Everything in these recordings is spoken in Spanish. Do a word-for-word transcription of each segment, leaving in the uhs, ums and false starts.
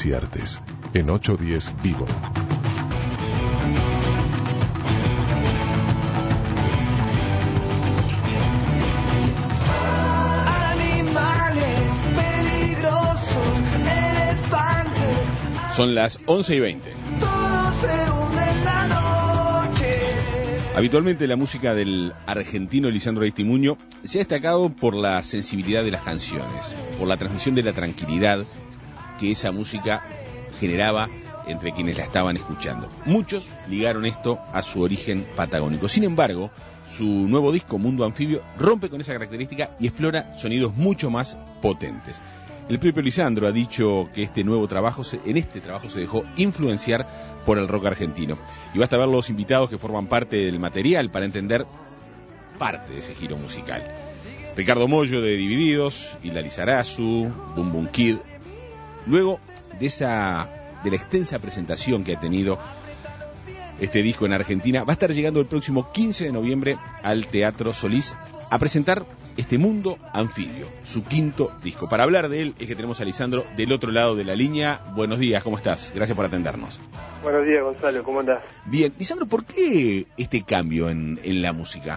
Ciencias y Artes, en ochocientos diez Vivo. Son las once y veinte. Habitualmente la música del argentino Lisandro Aristimuño se ha destacado por la sensibilidad de las canciones, por la transmisión de la tranquilidad que esa música generaba entre quienes la estaban escuchando. Muchos ligaron esto a su origen patagónico. Sin embargo, su nuevo disco, Mundo Anfibio, rompe con esa característica y explora sonidos mucho más potentes. El propio Lisandro ha dicho que este nuevo trabajo, en este trabajo se dejó influenciar por el rock argentino. Y basta ver los invitados que forman parte del material para entender parte de ese giro musical. Ricardo Mollo de Divididos, Hilda Lizarazu, Bum Bum Kid. Luego de esa, de la extensa presentación que ha tenido este disco en Argentina, va a estar llegando el próximo quince de noviembre al Teatro Solís a presentar este Mundo Anfibio, su quinto disco. Para hablar de él es que tenemos a Lisandro del otro lado de la línea. Buenos días, ¿cómo estás? Gracias por atendernos. Buenos días, Gonzalo, ¿cómo andás? Bien, Lisandro, ¿por qué este cambio en, en la música?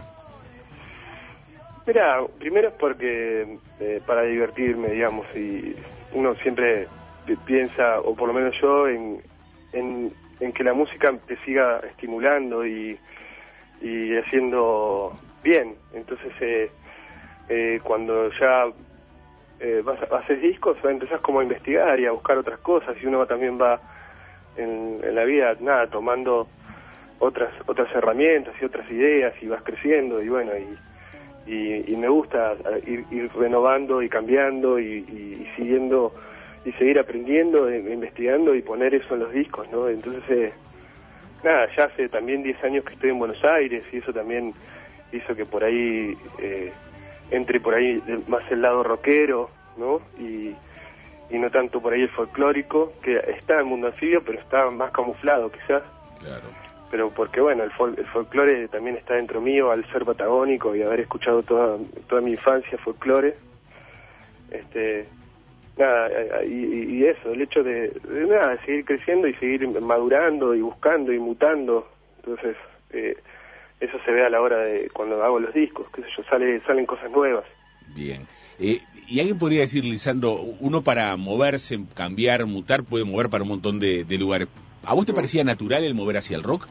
Mira, primero es porque eh, para divertirme, digamos, y uno siempre piensa, o por lo menos yo, en, en, en que la música te siga estimulando y, y haciendo bien. Entonces, eh, eh, cuando ya eh, vas a, haces discos, empezás como a investigar y a buscar otras cosas, y uno también va en, en la vida, nada, tomando otras otras herramientas y otras ideas, y vas creciendo, y bueno, y, y, y me gusta ir, ir renovando y cambiando y, y, y siguiendo y seguir aprendiendo, e, investigando y poner eso en los discos, ¿no? Entonces, eh, nada, ya hace también diez años que estoy en Buenos Aires, y eso también hizo que por ahí eh, entre por ahí más el lado rockero, ¿no? Y, y no tanto por ahí el folclórico, que está en el Mundo Anfibio, pero está más camuflado quizás. Claro. Pero porque, bueno, el, fol el folclore también está dentro mío, al ser patagónico y haber escuchado toda, toda mi infancia folclore. Este, nada, y, y eso, el hecho de, de, nada, de seguir creciendo y seguir madurando y buscando y mutando. Entonces, eh, eso se ve a la hora de cuando hago los discos, qué sé yo, sale, salen cosas nuevas. Bien. Eh, y alguien podría decir, Lisandro, uno para moverse, cambiar, mutar, puede mover para un montón de, de lugares. ¿A vos te parecía natural el mover hacia el rock?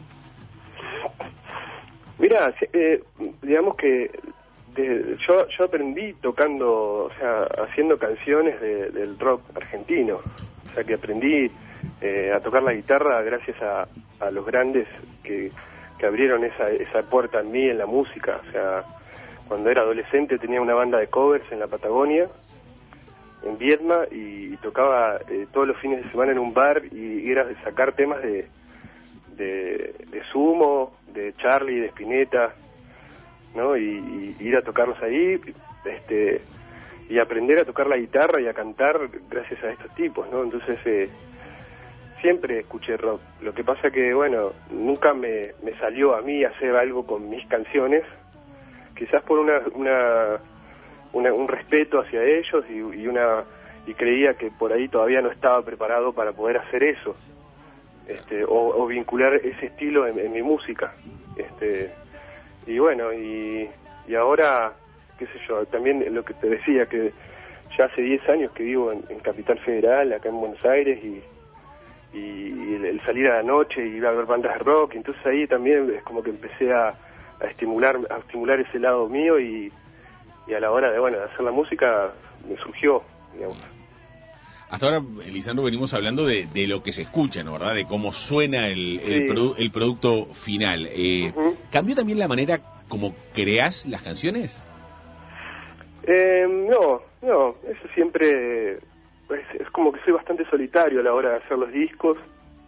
Mirá, eh, digamos que de, yo yo aprendí tocando, o sea, haciendo canciones de, del rock argentino. O sea, que aprendí eh, a tocar la guitarra gracias a, a los grandes que, que abrieron esa, esa puerta en mí, en la música. O sea, cuando era adolescente tenía una banda de covers en la Patagonia, en Viedma, y, y tocaba eh, todos los fines de semana en un bar, y, y era de sacar temas de, de, de Sumo, de Charlie, de Spinetta, ¿no? Y, y ir a tocarlos ahí, este, y aprender a tocar la guitarra y a cantar gracias a estos tipos, ¿no? Entonces, eh, siempre escuché rock. Lo que pasa que, bueno, nunca me, me salió a mí hacer algo con mis canciones, quizás por una... una Una, un respeto hacia ellos y, y una y creía que por ahí todavía no estaba preparado para poder hacer eso, este, o, o vincular ese estilo en, en mi música, este, y bueno, y, y ahora, qué sé yo, también lo que te decía, que ya hace diez años que vivo en, en Capital Federal, acá en Buenos Aires, y, y, y el, el salir a la noche y ir a ver bandas de rock, entonces ahí también es como que empecé a, a estimular a estimular ese lado mío, y y a la hora de, bueno, de hacer la música me surgió, digamos. Hasta ahora, Lisandro, venimos hablando de, de lo que se escucha, ¿no? ¿Verdad? De cómo suena el, Sí. el, produ el producto final. Eh, Uh-huh. ¿Cambió también la manera como creás las canciones? Eh, no, no, eso siempre es, es como que soy bastante solitario a la hora de hacer los discos,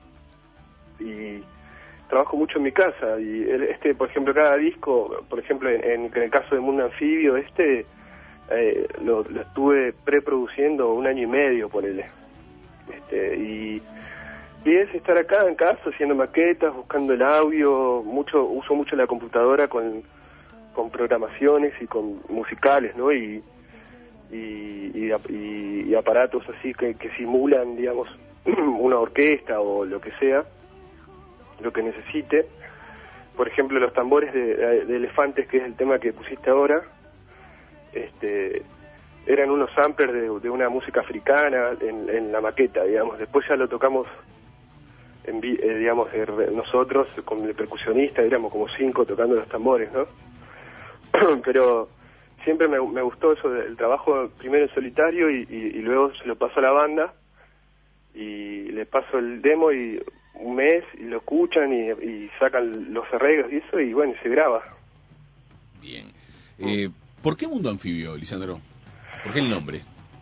y trabajo mucho en mi casa, y el, este, por ejemplo, cada disco, por ejemplo, en, en el caso de Mundo Anfibio, este eh, lo, lo estuve preproduciendo un año y medio, ponele. Este, y, y es estar acá en casa haciendo maquetas, buscando el audio, mucho, uso mucho la computadora con, con programaciones y con musicales, ¿no? Y, y, y, y, y aparatos así que, que simulan, digamos, una orquesta o lo que sea, lo que necesite. Por ejemplo, los tambores de, de, de elefantes, que es el tema que pusiste ahora, este, eran unos samplers de, de una música africana en, en la maqueta, digamos. Después ya lo tocamos, en, eh, digamos, eh, nosotros con el percusionista, éramos como cinco tocando los tambores, ¿no? Pero siempre me, me gustó eso del trabajo primero en solitario y, y, y luego se lo paso a la banda y le paso el demo y un mes y lo escuchan y, y sacan los arreglos y eso y bueno, se graba. Bien. Eh, ¿Por qué Mundo Anfibio, Lisandro? ¿Por qué el nombre?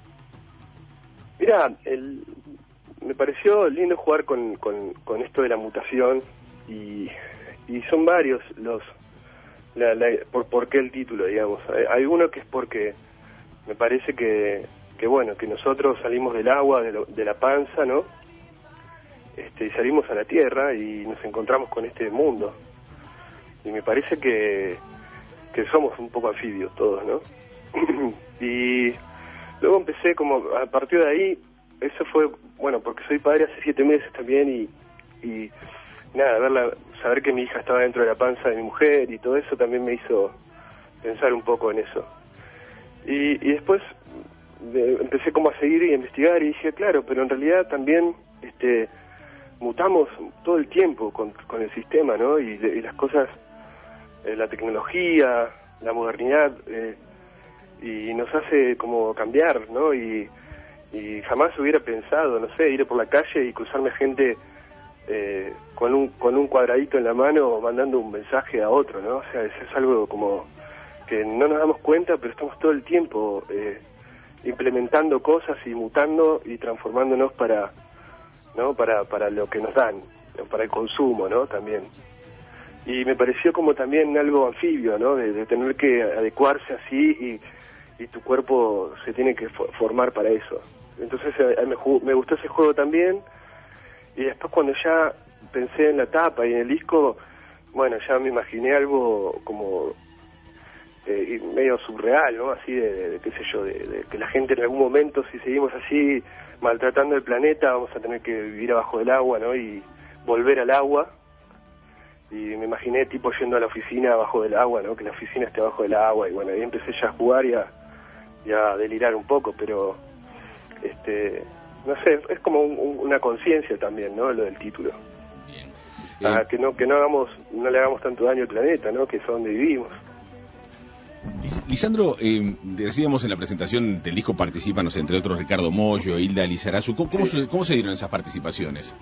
Mira, el, me pareció lindo jugar con, con, con esto de la mutación y, y son varios los la, la, por, por qué el título, digamos. Hay, hay uno que es porque me parece que, que bueno, que nosotros salimos del agua, de, lo, de la panza, ¿no? Este, y salimos a la tierra y nos encontramos con este mundo. Y me parece que, que somos un poco anfibios todos, ¿no? Y luego empecé como, a partir de ahí, eso fue, bueno, porque soy padre hace siete meses también y, y nada, verla, saber que mi hija estaba dentro de la panza de mi mujer y todo eso también me hizo pensar un poco en eso. Y, y después de, empecé como a seguir y a investigar y dije, claro, pero en realidad también este mutamos todo el tiempo con, con el sistema, ¿no? Y, y las cosas, eh, la tecnología, la modernidad, eh, y nos hace como cambiar, ¿no? Y, y jamás hubiera pensado, no sé, ir por la calle y cruzarme gente eh, con un con un cuadradito en la mano mandando un mensaje a otro, ¿no? O sea, eso es algo como que no nos damos cuenta, pero estamos todo el tiempo eh, implementando cosas y mutando y transformándonos para, ¿no? Para, para lo que nos dan, para el consumo, ¿no? También. Y me pareció como también algo anfibio, ¿no? De, de tener que adecuarse así y, y tu cuerpo se tiene que for formar para eso. Entonces eh, me, me gustó ese juego también. Y después cuando ya pensé en la tapa y en el disco, bueno, ya me imaginé algo como eh, medio surreal, ¿no? Así de, de, de qué sé yo, de, de que la gente en algún momento, si seguimos así maltratando el planeta, vamos a tener que vivir abajo del agua, ¿no? Y volver al agua. Y me imaginé tipo yendo a la oficina abajo del agua, ¿no? Que la oficina esté abajo del agua. Y bueno, ahí empecé ya a jugar y a, y a delirar un poco, pero este no sé, es como un, un, una conciencia también, ¿no? Lo del título. Bien. Ah, Eh, que no que no hagamos no le hagamos tanto daño al planeta, ¿no? Que es donde vivimos. Lisandro, eh, decíamos en la presentación del disco participan, no sé, entre otros Ricardo Mollo, Hilda Lizarazu. ¿Cómo, cómo, se, ¿Cómo se dieron esas participaciones?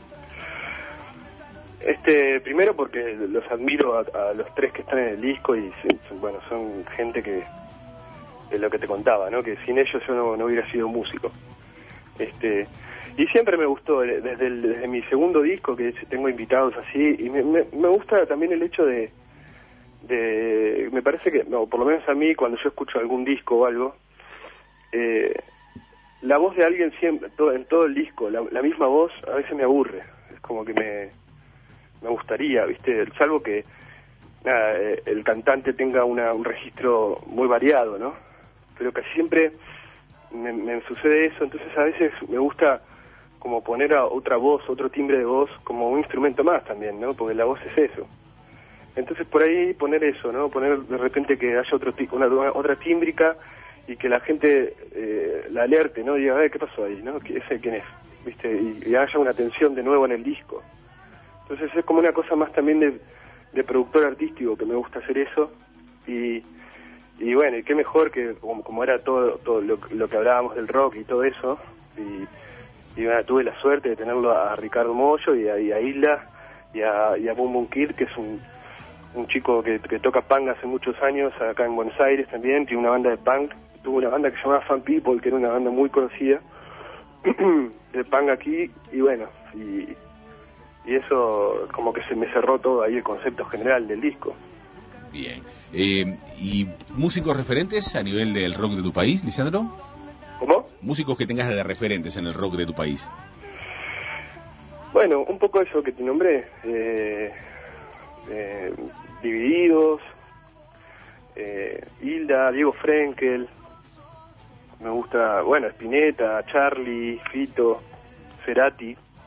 Este, primero porque los admiro a, a los tres que están en el disco y son, bueno, son gente que, es lo que te contaba, ¿no? Que sin ellos yo no, no hubiera sido músico. Este, y siempre me gustó, desde, el, desde mi segundo disco, que tengo invitados así, y me, me, me gusta también el hecho de, de, me parece que, no, por lo menos a mí, cuando yo escucho algún disco o algo, eh, la voz de alguien siempre, todo, en todo el disco, la, la misma voz, a veces me aburre, es como que me, me gustaría, ¿viste? Salvo que, nada, el cantante tenga una, un registro muy variado, ¿no? Pero casi siempre me, me sucede eso, entonces a veces me gusta como poner a otra voz, otro timbre de voz, como un instrumento más también, ¿no? Porque la voz es eso. Entonces por ahí poner eso, ¿no? Poner de repente que haya otro una, otra tímbrica y que la gente eh, la alerte, ¿no? Y diga, ¿qué pasó ahí, no? ¿Ese quién es? ¿Viste? Y, y haya una atención de nuevo en el disco. Entonces es como una cosa más también de, de productor artístico, que me gusta hacer eso. Y Y bueno, y qué mejor que como, como era todo todo lo, lo que hablábamos del rock y todo eso, y, y bueno, tuve la suerte de tenerlo a Ricardo Mollo y a, y a Hilda y a, y a Boom Boom Kid, que es un, un chico que, que toca punk hace muchos años acá en Buenos Aires también, tiene una banda de punk, tuvo una banda que se llamaba Fan People, que era una banda muy conocida de punk aquí, y bueno, y, y eso como que se me cerró todo ahí el concepto general del disco. Bien. Eh, ¿Y músicos referentes a nivel del rock de tu país, Lisandro? ¿Cómo? Músicos que tengas de referentes en el rock de tu país. Bueno, un poco eso que te nombré. Eh, eh, Divididos, eh, Hilda, Diego Frenkel. Me gusta, bueno, Spinetta, Charlie, Fito, Cerati.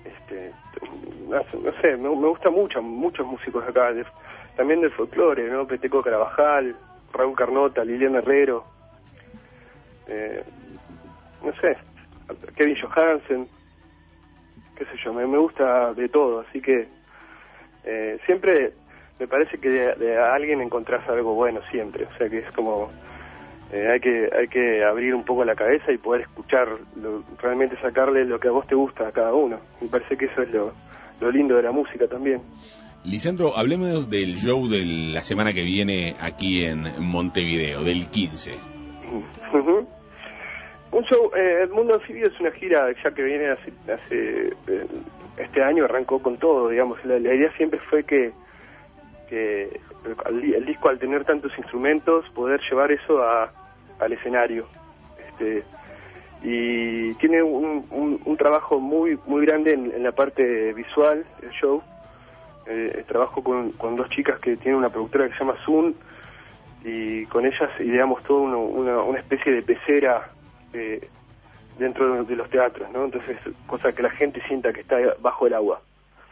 este, no, no sé, me, me gusta mucho, muchos músicos acá, de, también del folclore, ¿no? Peteco Carabajal, Raúl Carnota, Liliana Herrero, eh, no sé, Kevin Johansen, qué sé yo, me, me gusta de todo, así que eh, siempre me parece que de, de alguien encontrás algo bueno siempre, o sea que es como eh, hay que hay que abrir un poco la cabeza y poder escuchar, lo, realmente sacarle lo que a vos te gusta a cada uno. Me parece que eso es lo, lo lindo de la música también. Lisandro, hablemos del show de la semana que viene aquí en Montevideo, del quince. Uh-huh. Un show, eh, El Mundo Anfibio es una gira ya que viene hace, hace eh, este año arrancó con todo, digamos, la, la idea siempre fue que, que el, el disco, al tener tantos instrumentos, poder llevar eso a, al escenario, este, y tiene un, un, un trabajo muy muy grande en, en la parte visual del show. Eh, trabajo con, con dos chicas que tienen una productora que se llama Zoom, y con ellas ideamos toda una, una, una especie de pecera eh, dentro de, de los teatros, ¿no? Entonces, cosa que la gente sienta que está bajo el agua.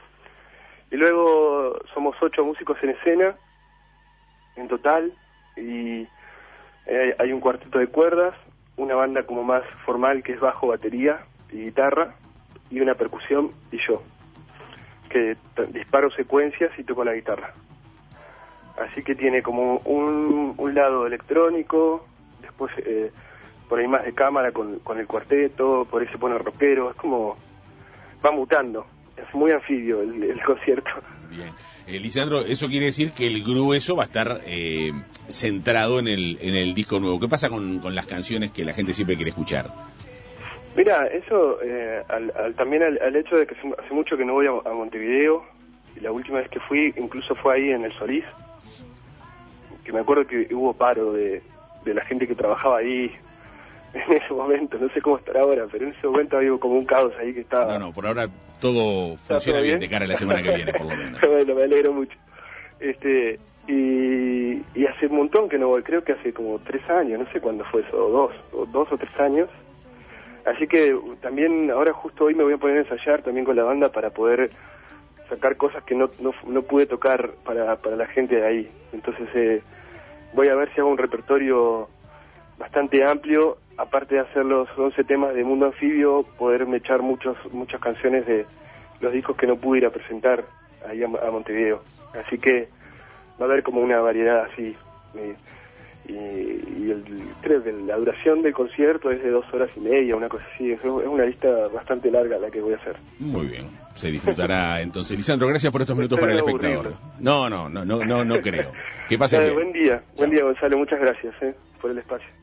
Y luego somos ocho músicos en escena, en total, y eh, hay un cuarteto de cuerdas, una banda como más formal que es bajo, batería y guitarra, y una percusión, y yo, que disparo secuencias y toco la guitarra. Así que tiene como un, un lado electrónico, después eh, por ahí más de cámara con, con el cuarteto, por ahí se pone rockero, es como va mutando, es muy anfibio el, el concierto. Bien, eh, Lisandro, eso quiere decir que el grueso va a estar eh, centrado en el en el disco nuevo. ¿Qué pasa con, con las canciones que la gente siempre quiere escuchar? Mira, eso eh, al, al, también al, al hecho de que hace mucho que no voy a, a Montevideo, y la última vez que fui incluso fue ahí en el Solís, que me acuerdo que hubo paro de, de la gente que trabajaba ahí en ese momento, no sé cómo estará ahora, pero en ese momento había como un caos ahí que estaba... No, no, por ahora todo funciona todo bien? bien de cara a la semana que viene, por lo menos. Bueno, me alegro mucho. Este, y, y hace un montón que no voy, creo que hace como tres años, no sé cuándo fue eso, o dos, o dos o tres años. Así que también ahora justo hoy me voy a poner a ensayar también con la banda para poder sacar cosas que no, no, no pude tocar para, para la gente de ahí. Entonces eh, voy a ver si hago un repertorio bastante amplio, aparte de hacer los once temas de Mundo Anfibio, poderme echar muchos, muchas canciones de los discos que no pude ir a presentar ahí a, a Montevideo. Así que va a haber como una variedad así. Eh, y, y el, creo que la duración del concierto es de dos horas y media, una cosa así. Es una lista bastante larga la que voy a hacer. Muy bien, se disfrutará entonces. Lisandro, gracias por estos minutos para el espectador. No, no, no, no, no, no creo. Que pase eh, bien. Buen día, Chao. Buen día, Gonzalo, muchas gracias eh, por el espacio.